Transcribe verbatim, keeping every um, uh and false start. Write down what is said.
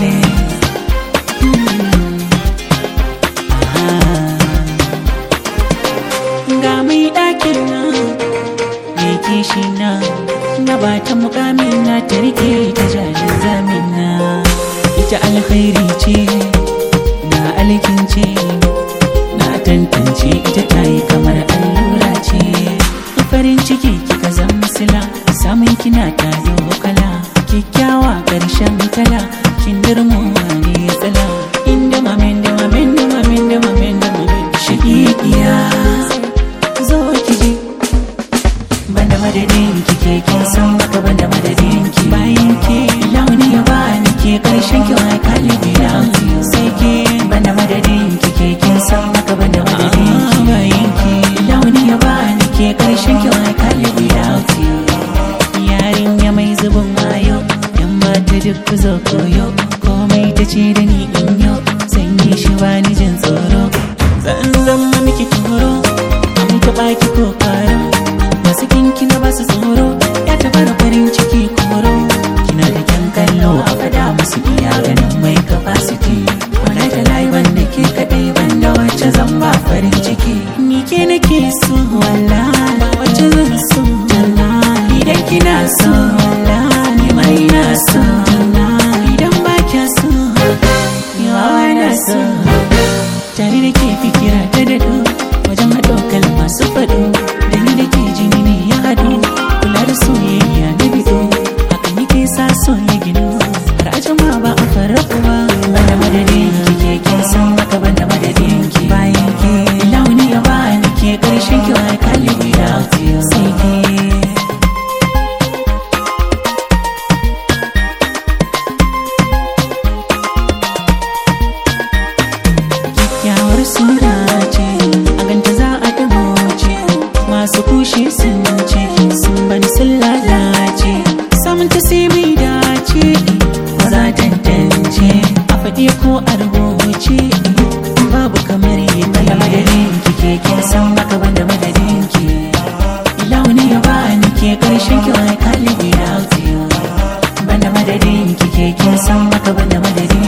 ce. Ga mai ɗakin nan mai kishi na na ba ta mukamin na ta rike ta jalin zamina. Ita alkhairi ce na alkince na tantance, ita ta yi kamar allura ce. Farin ciki kika zama sila, samun kina ta kala kyakkyawa ƙarshen tala, kin dirmuwa ne tsala. Inda mamen da mamen da mamen da mamen da mamen shaƙiƙiya zo ki je banda madadin ki ke kin san maka banda madadin ki. Bayan ke launi ya ba ni ke ƙarshen ki wai kalibi na sai ke banda madadin ki ke kin san maka banda madadin ki. Bayan ke launi ya ba ni ke ƙarshen ki wai kalibi na yarinya mai zubin wayo, yan mata duk ku zo koyo, komai ta ce da ni in yo zan yi shi ba ni jin tsoro. Zan zama miki toro an taɓa ki ko karo, masu kinki na basu tsoro ya taɓa da farin ciki koro. Kina da kyan kallo a fada musu iya ganin mai capacity, wala da layi wanda ke kaɗai banda wacce zan ba farin ciki. Ni ke nake so wala ba wacce zan so talla, idan kina so wala ni ma ina so talla, idan ba kya so yawa na so. Tare da ke fikira ta daɗo wajen haɗo kalma su faɗo, da ni da ke jini ne ya haɗu, kula da soyayya na bido haka nike sa so ya gino har a jama ba a farraku ba. Banda madadin ki ke kin san maka banda madadin ki. Bayan ke launi ya ba ni ke ƙarshen ki wai kalibi na sai ke. Kyakkyawar sura ce a ganta za a ɗagoce, masu kushe sun ce sun bani sun lalace. Samun ta sai mai dace ba za tantance a faɗi ko a rubuce, babu kamar yi banda madadin ki ke kin san maka banda madadin ki. Launi ya ba ni ke ƙarshen ki wai kalibi na banda madadin ki ke kin san maka banda madadin